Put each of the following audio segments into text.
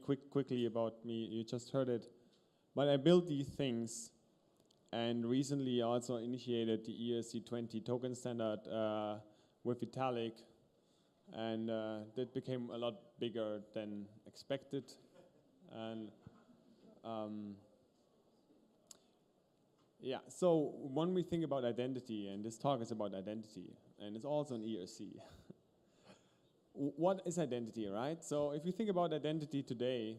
quickly about me. You just heard it. But I built these things, and recently also initiated the ERC20 token standard with Vitalik, and that became a lot bigger than expected. And yeah, so when we think about identity, and this talk is about identity, and it's also an ERC. What is identity, right? So if you think about identity today,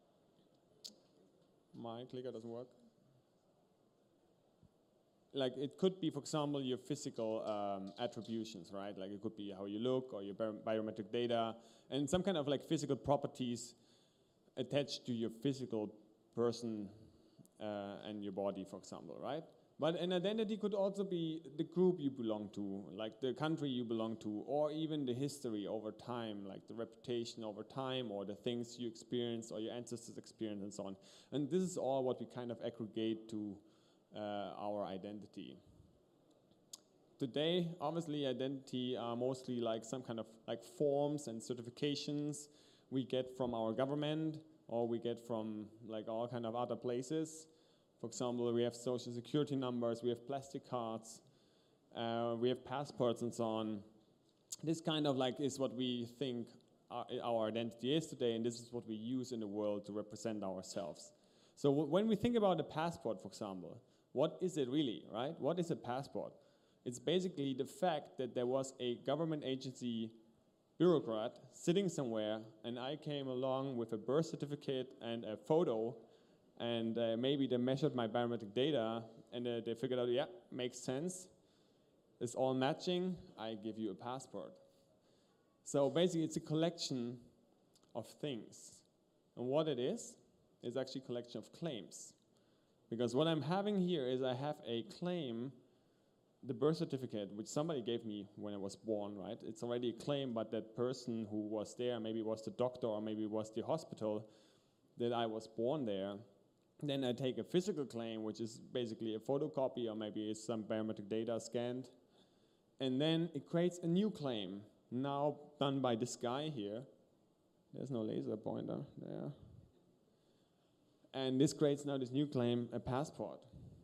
my clicker doesn't work. Like it could be, for example, your physical attributions, right? Like it could be how you look or your biometric data and some kind of like physical properties attached to your physical person and your body, for example, right? But an identity could also be the group you belong to, like the country you belong to, or even the history over time, like the reputation over time, or the things you experience or your ancestors experience and so on. And this is all what we kind of aggregate to our identity. Today, obviously, identity are mostly like some kind of like forms and certifications we get from our government, or we get from like all kind of other places. For example, we have social security numbers, we have plastic cards, we have passports and so on. This kind of like is what we think our identity is today, and this is what we use in the world to represent ourselves. So when we think about a passport, for example, what is it really, right? What is a passport? It's basically the fact that there was a government agency bureaucrat sitting somewhere, and I came along with a birth certificate and a photo, and maybe they measured my biometric data, and they figured out, yeah, makes sense. It's all matching, I give you a passport. So basically it's a collection of things. And what it is actually a collection of claims. Because what I'm having here is I have a claim, the birth certificate, which somebody gave me when I was born, right? It's already a claim, but that person who was there, maybe it was the doctor or maybe it was the hospital, that I was born there. Then I take a physical claim, which is basically a photocopy or maybe it's some biometric data scanned. And then it creates a new claim, now done by this guy here. There's no laser pointer there. And this creates now this new claim, a passport.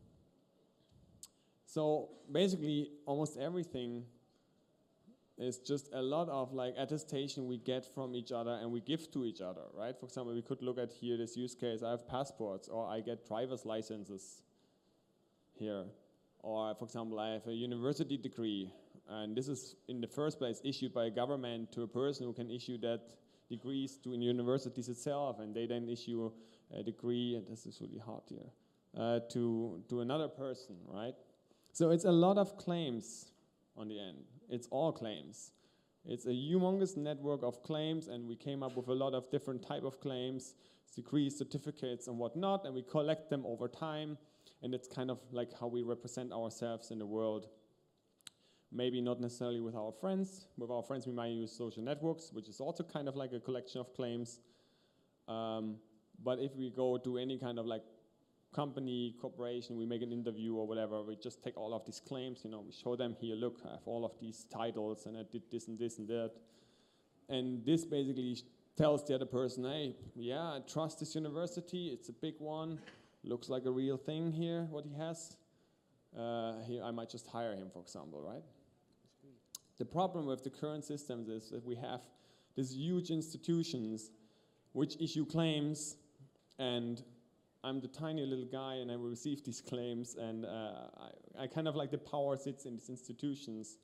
So basically, almost everything is just a lot of like attestation we get from each other and we give to each other, right? For example, we could look at here this use case, I have passports, or I get driver's licenses here. Or for example, I have a university degree, and this is in the first place issued by a government to a person who can issue that degrees to universities itself, and they then issue a degree, and this is really hard here, to another person, right? So it's a lot of claims on the end. It's all claims. It's a humongous network of claims, and we came up with a lot of different type of claims, degrees, certificates, and whatnot, and we collect them over time, and it's kind of like how we represent ourselves in the world. Maybe not necessarily with our friends. With our friends, we might use social networks, which is also kind of like a collection of claims. But if we go to any kind of like company, corporation, we make an interview or whatever, we just take all of these claims, you know, we show them here, look, I have all of these titles and I did this and this and that. And this basically tells the other person, hey, yeah, I trust this university, it's a big one, looks like a real thing here, what he has. Here I might just hire him, for example, right? The problem with the current systems is that we have these huge institutions which issue claims, and I'm the tiny little guy and I will receive these claims, and I kind of like the power sits in these institutions.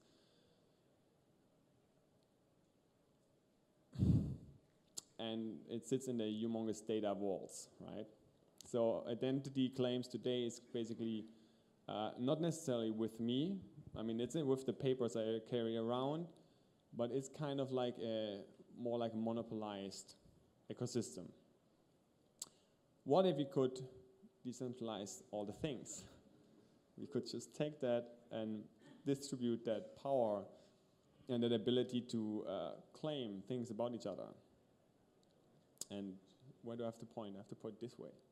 And it sits in the humongous data vaults, right? So identity claims today is basically not necessarily with me. I mean, it's with the papers I carry around, but it's kind of like more like a monopolized ecosystem. What if we could decentralize all the things? We could just take that and distribute that power and that ability to claim things about each other. And where do I have to point? I have to point this way.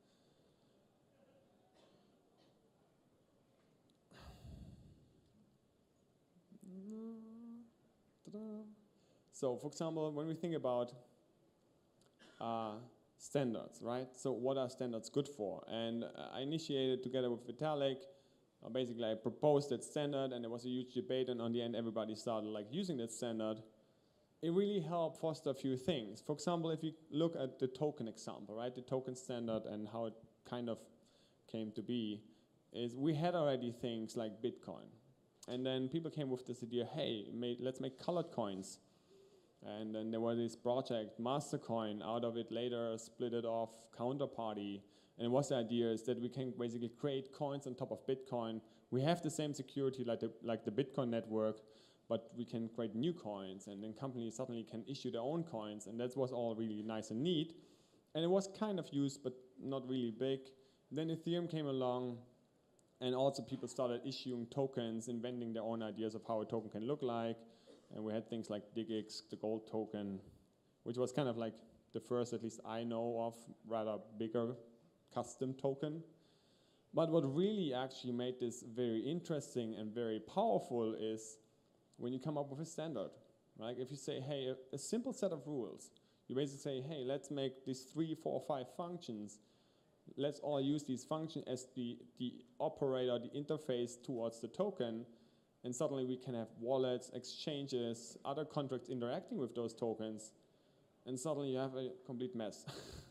So, for example, when we think about standards, right? So what are standards good for? And I initiated together with Vitalik. Basically, I proposed that standard, and there was a huge debate, and on the end, everybody started like using that standard. It really helped foster a few things. For example, if you look at the token example, right? The token standard and how it kind of came to be, is we had already things like Bitcoin. And then people came with this idea, hey, let's make colored coins. And then there was this project, Mastercoin, out of it later split it off Counterparty. And what's the idea is that we can basically create coins on top of Bitcoin. We have the same security like the Bitcoin network, but we can create new coins, and then companies suddenly can issue their own coins, and that was all really nice and neat. And it was kind of used, but not really big. Then Ethereum came along, and also people started issuing tokens, inventing their own ideas of how a token can look like. And we had things like DigX, the gold token, which was kind of like the first, at least I know of, rather bigger custom token. But what really actually made this very interesting and very powerful is when you come up with a standard. Right? If you say, hey, a simple set of rules, you basically say, hey, let's make these 3, 4, 5 functions. Let's all use these functions as the operator, the interface towards the token. And suddenly we can have wallets, exchanges, other contracts interacting with those tokens. And suddenly you have a complete mess.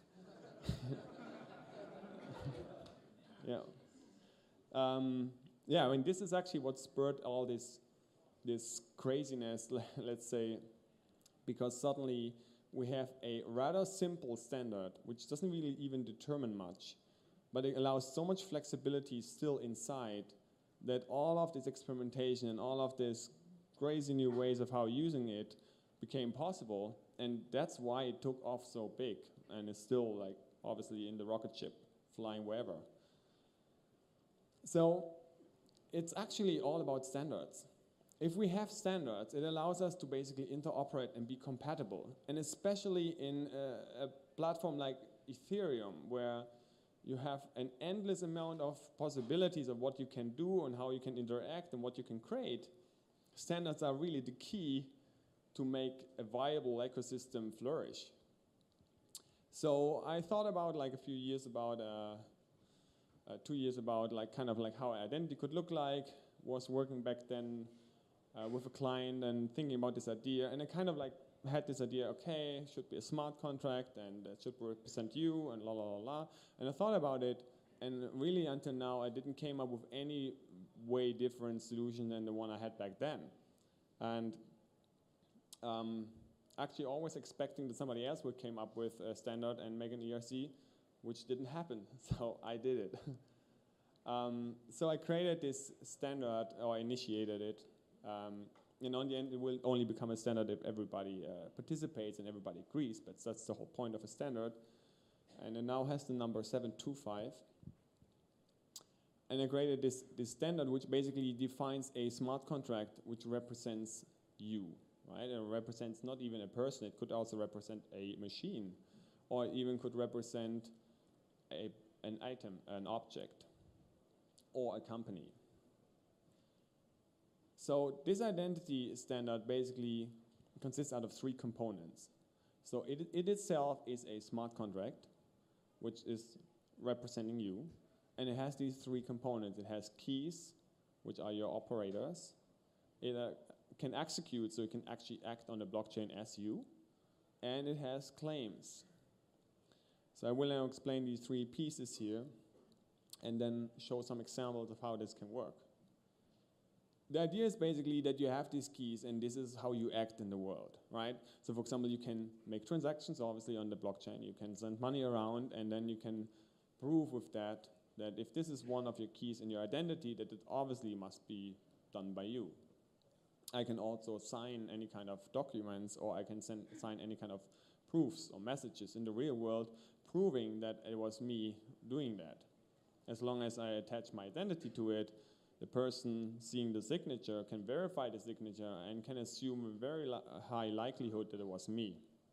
Yeah. Yeah, I mean, this is actually what spurred all this craziness, let's say, because suddenly we have a rather simple standard, which doesn't really even determine much, but it allows so much flexibility still inside that all of this experimentation and all of this crazy new ways of how using it became possible, and that's why it took off so big, and it's still like obviously in the rocket ship, flying wherever. So it's actually all about standards. If we have standards, it allows us to basically interoperate and be compatible, and especially in a platform like Ethereum, where you have an endless amount of possibilities of what you can do and how you can interact and what you can create. Standards are really the key to make a viable ecosystem flourish. So I thought about like a few years about, 2 years about like kind of like how identity could look like, was working back then with a client and thinking about this idea, and I kind of like had this idea, okay, should be a smart contract and it should represent you and la la la la. And I thought about it, and really until now I didn't came up with any way different solution than the one I had back then. And actually always expecting that somebody else would came up with a standard and make an ERC, which didn't happen, so I did it. So I created this standard, or initiated it. And on the end, it will only become a standard if everybody participates and everybody agrees, but that's the whole point of a standard. And it now has the number 725. And I created this standard which basically defines a smart contract which represents you, right? It represents not even a person, it could also represent a machine, or it even could represent an item, an object, or a company. So this identity standard basically consists out of 3 components. So it itself is a smart contract, which is representing you, and it has these 3 components. It has keys, which are your operators. It can execute, so it can actually act on the blockchain as you, and it has claims. So I will now explain these 3 pieces here, and then show some examples of how this can work. The idea is basically that you have these keys, and this is how you act in the world, right? So for example, you can make transactions, obviously, on the blockchain. You can send money around, and then you can prove with that if this is one of your keys in your identity, that it obviously must be done by you. I can also sign any kind of documents, or I can sign any kind of proofs or messages in the real world proving that it was me doing that. As long as I attach my identity to it, the person seeing the signature can verify the signature and can assume a very high likelihood that it was me.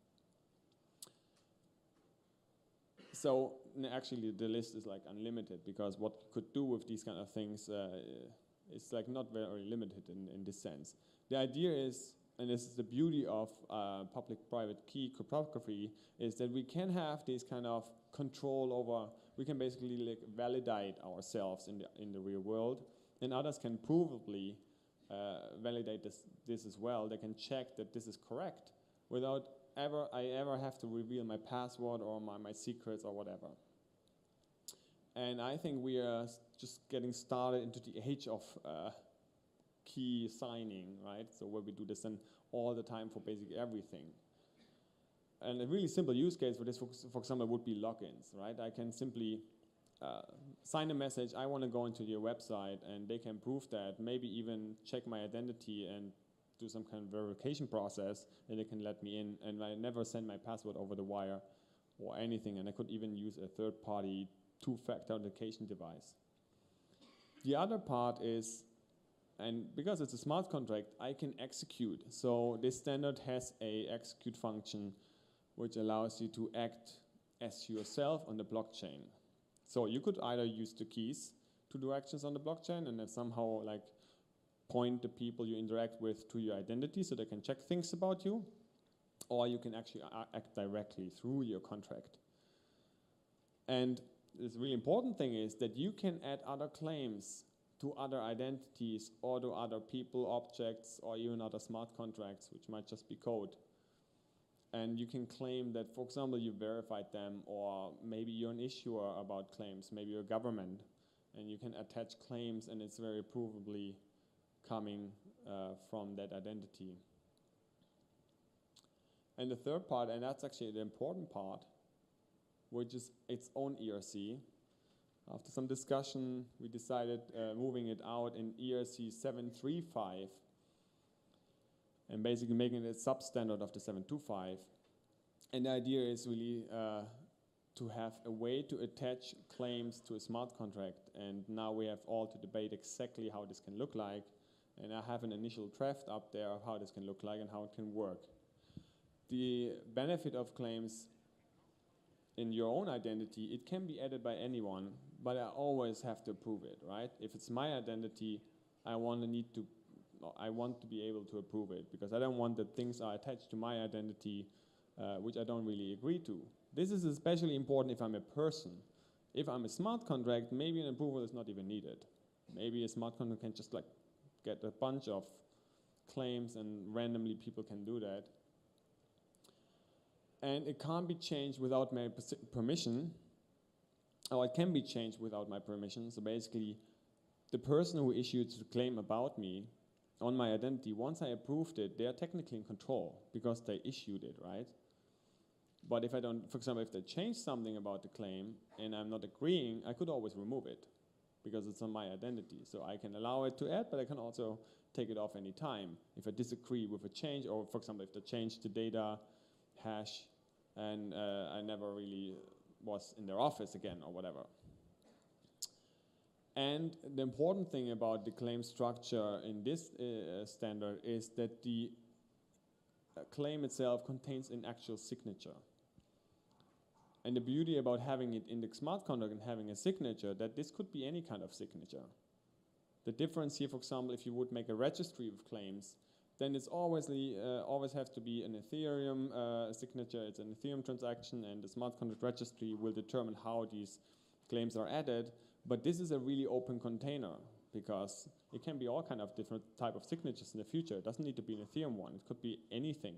So actually the list is like unlimited, because what you could do with these kind of things is like not very limited in this sense. The idea is and this is the beauty of public-private key cryptography, is that we can have this kind of control over, we can basically like validate ourselves in the real world, and others can provably validate this as well. They can check that this is correct without I ever have to reveal my password or my secrets or whatever. And I think we are just getting started into the age of key signing, right? So where we do this and all the time for basically everything. And a really simple use case for this, for example, would be logins, right? I can simply sign a message, I want to go into your website, and they can prove that, maybe even check my identity and do some kind of verification process, and they can let me in, and I never send my password over the wire or anything, and I could even use a third-party two-factor authentication device. The other part is, and because it's a smart contract, I can execute. So this standard has a execute function which allows you to act as yourself on the blockchain. So you could either use the keys to do actions on the blockchain and then somehow like point the people you interact with to your identity so they can check things about you, or you can actually act directly through your contract. And this really important thing is that you can add other claims to other identities or to other people, objects, or even other smart contracts, which might just be code. And you can claim that, for example, you verified them, or maybe you're an issuer about claims, maybe you're a government, and you can attach claims, and it's very provably coming from that identity. And the third part, and that's actually the important part, which is its own ERC. After some discussion, we decided moving it out in ERC 735 and basically making it a substandard of the 725. And the idea is really to have a way to attach claims to a smart contract. And now we have all to debate exactly how this can look like. And I have an initial draft up there of how this can look like and how it can work. The benefit of claims in your own identity, it can be added by anyone, but I always have to approve it, right? If it's my identity, I want to be able to approve it, because I don't want that things are attached to my identity which I don't really agree to. This is especially important if I'm a person. If I'm a smart contract, maybe an approval is not even needed. Maybe a smart contract can just like get a bunch of claims and randomly people can do that. And it can't be changed without my permission, or it can be changed without my permission. So basically, the person who issued the claim about me on my identity, once I approved it, they are technically in control because they issued it, right? But if I don't, for example, if they change something about the claim and I'm not agreeing, I could always remove it because it's on my identity. So I can allow it to add, but I can also take it off any time if I disagree with a change, or for example, if they change the data hash and I never really was in their office again or whatever. And the important thing about the claim structure in this standard is that the claim itself contains an actual signature. And the beauty about having it in the smart contract and having a signature, that this could be any kind of signature. The difference here, for example, if you would make a registry of claims, then it's always have to be an Ethereum signature. It's an Ethereum transaction, and the smart contract registry will determine how these claims are added. But this is a really open container because it can be all kind of different type of signatures in the future. It doesn't need to be an Ethereum one. It could be anything.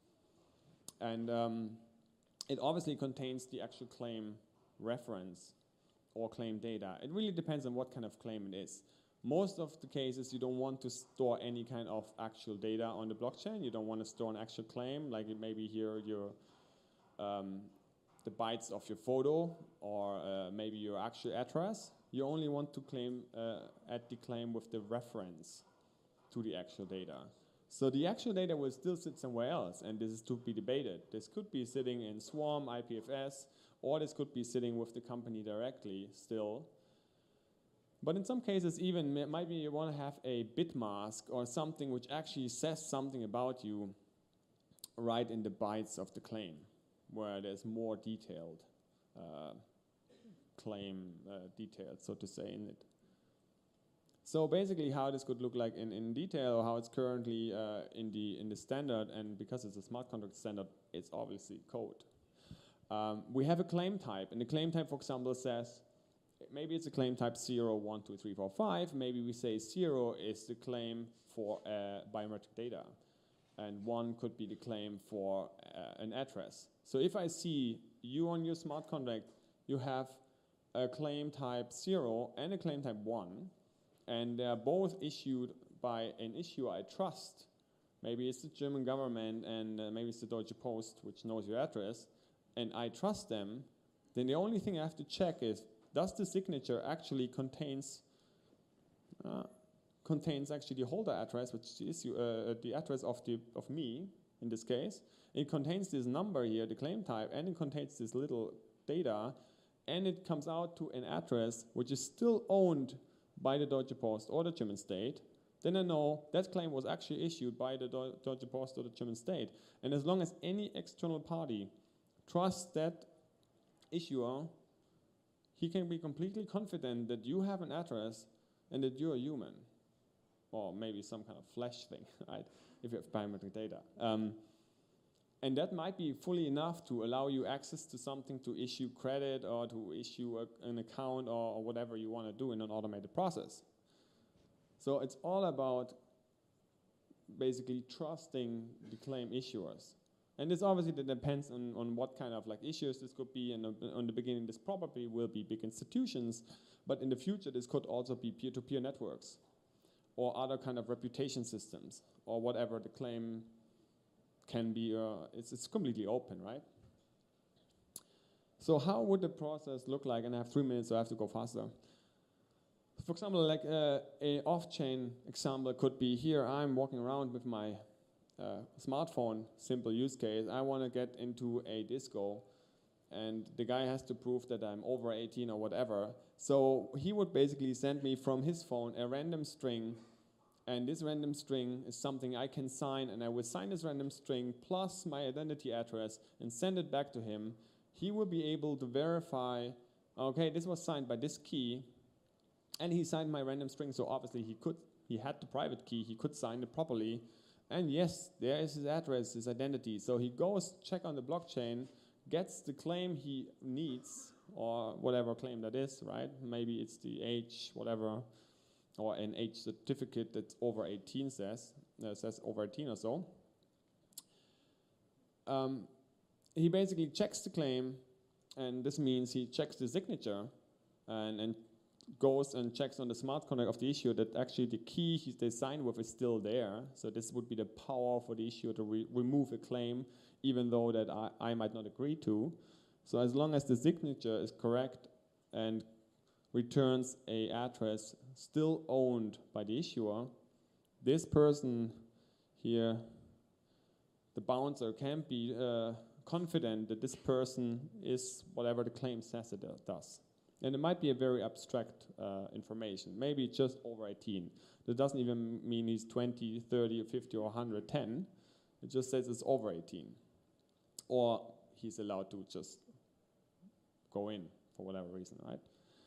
And it obviously contains the actual claim reference or claim data. It really depends on what kind of claim it is. Most of the cases, you don't want to store any kind of actual data on the blockchain. You don't want to store an actual claim, like it maybe here your the bytes of your photo, or maybe your actual address. You only want to add the claim with the reference to the actual data. So the actual data will still sit somewhere else, and this is to be debated. This could be sitting in Swarm, IPFS, or this could be sitting with the company directly still. But in some cases, even maybe you want to have a bit mask or something which actually says something about you right in the bytes of the claim, where there's more detailed claim details, so to say, in it. So basically how this could look like in detail, or how it's currently in the standard, and because it's a smart contract standard, it's obviously code. We have a claim type, and the claim type, for example, says, maybe it's a claim type 0, 1, 2, 3, 4, 5. Maybe we say 0 is the claim for biometric data, and 1 could be the claim for an address. So if I see you on your smart contract, you have a claim type 0 and a claim type 1, and they are both issued by an issuer I trust. Maybe it's the German government, and maybe it's the Deutsche Post, which knows your address, and I trust them. Then the only thing I have to check is, does the signature actually contains actually the holder address, which is the address of me in this case. It contains this number here, the claim type, and it contains this little data, and it comes out to an address which is still owned by the Deutsche Post or the German state. Then I know that claim was actually issued by the Deutsche Post or the German state. And as long as any external party trusts that issuer, he can be completely confident that you have an address and that you're a human. Or maybe some kind of flash thing, right? If you have biometric data. And that might be fully enough to allow you access to something, to issue credit or to issue an account or whatever you want to do in an automated process. So it's all about basically trusting the claim issuers. And this obviously depends on what kind of issues this could be. And on the beginning, this probably will be big institutions, but in the future, this could also be peer-to-peer networks or other kind of reputation systems or whatever the claim can be. It's completely open, right? So how would the process look like? And I have 3 minutes, so I have to go faster. For example, an off-chain example could be here. I'm walking around with my smartphone, simple use case. I want to get into a disco, and the guy has to prove that I'm over 18 or whatever. So he would basically send me from his phone a random string, and this random string is something I can sign, and I will sign this random string plus my identity address and send it back to him. He will be able to verify, okay, this was signed by this key, and he signed my random string, so obviously he had the private key, he could sign it properly. And yes, there is his address, his identity. So he goes, check on the blockchain, gets the claim he needs, or whatever claim that is, right? Maybe it's the age, whatever, or an age certificate that's over 18 says over 18 or so. He basically checks the claim, and this means he checks the signature, and goes and checks on the smart contract of the issuer that actually the key they signed with is still there. So this would be the power for the issuer to remove a claim, even though that I might not agree to. So as long as the signature is correct and returns a address still owned by the issuer, this person here, the bouncer, can be confident that this person is whatever the claim says it does. And it might be a very abstract information. Maybe just over 18. That doesn't even mean he's 20, 30, 50, or 110. It just says it's over 18. Or he's allowed to just go in for whatever reason, right?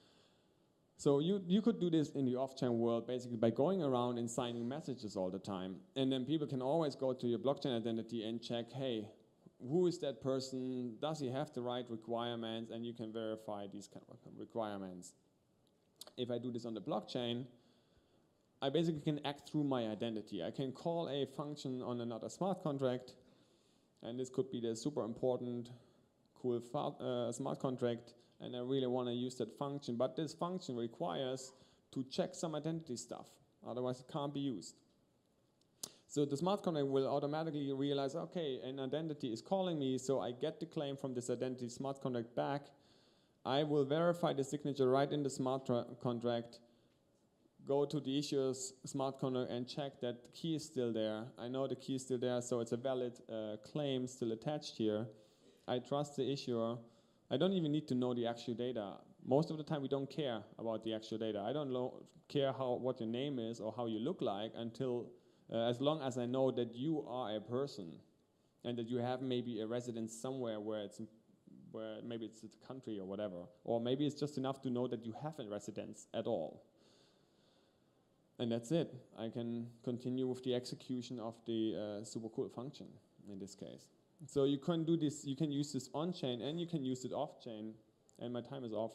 So you could do this in the off-chain world basically by going around and signing messages all the time. And then people can always go to your blockchain identity and check, hey, who is that person? Does he have the right requirements? And you can verify these kind of requirements. If I do this on the blockchain, I basically can act through my identity. I can call a function on another smart contract, and this could be the super important, cool smart contract, and I really want to use that function. But this function requires to check some identity stuff, otherwise it can't be used. So the smart contract will automatically realize, okay, an identity is calling me, so I get the claim from this identity smart contract back. I will verify the signature right in the smart contract, go to the issuer's smart contract and check that the key is still there. I know the key is still there, so it's a valid claim still attached here. I trust the issuer. I don't even need to know the actual data. Most of the time we don't care about the actual data. I don't care what your name is or how you look like until as long as I know that you are a person and that you have maybe a residence somewhere where maybe it's a country or whatever, or maybe it's just enough to know that you have a residence at all. And that's it. I can continue with the execution of the super cool function in this case. So you can do this, you can use this on-chain and you can use it off-chain. And my time is off.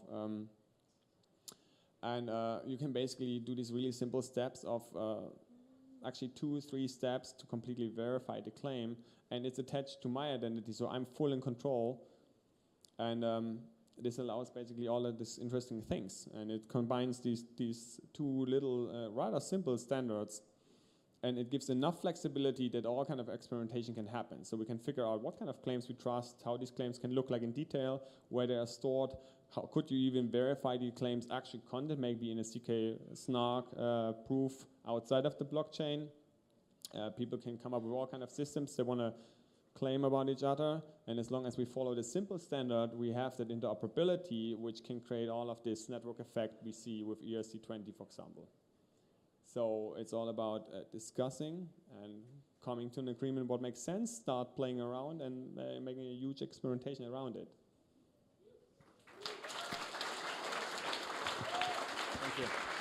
You can basically do these really simple steps of actually 2-3 steps to completely verify the claim. And it's attached to my identity, so I'm full in control. And this allows basically all of these interesting things. And it combines these two little rather simple standards. And it gives enough flexibility that all kind of experimentation can happen. So we can figure out what kind of claims we trust, how these claims can look like in detail, where they are stored, how could you even verify the claims actually content, maybe in a CK snark proof outside of the blockchain. People can come up with all kind of systems they want to claim about each other, and as long as we follow the simple standard, we have that interoperability, which can create all of this network effect we see with ERC20, for example. So it's all about discussing and coming to an agreement what makes sense, start playing around and making a huge experimentation around it. Thank you.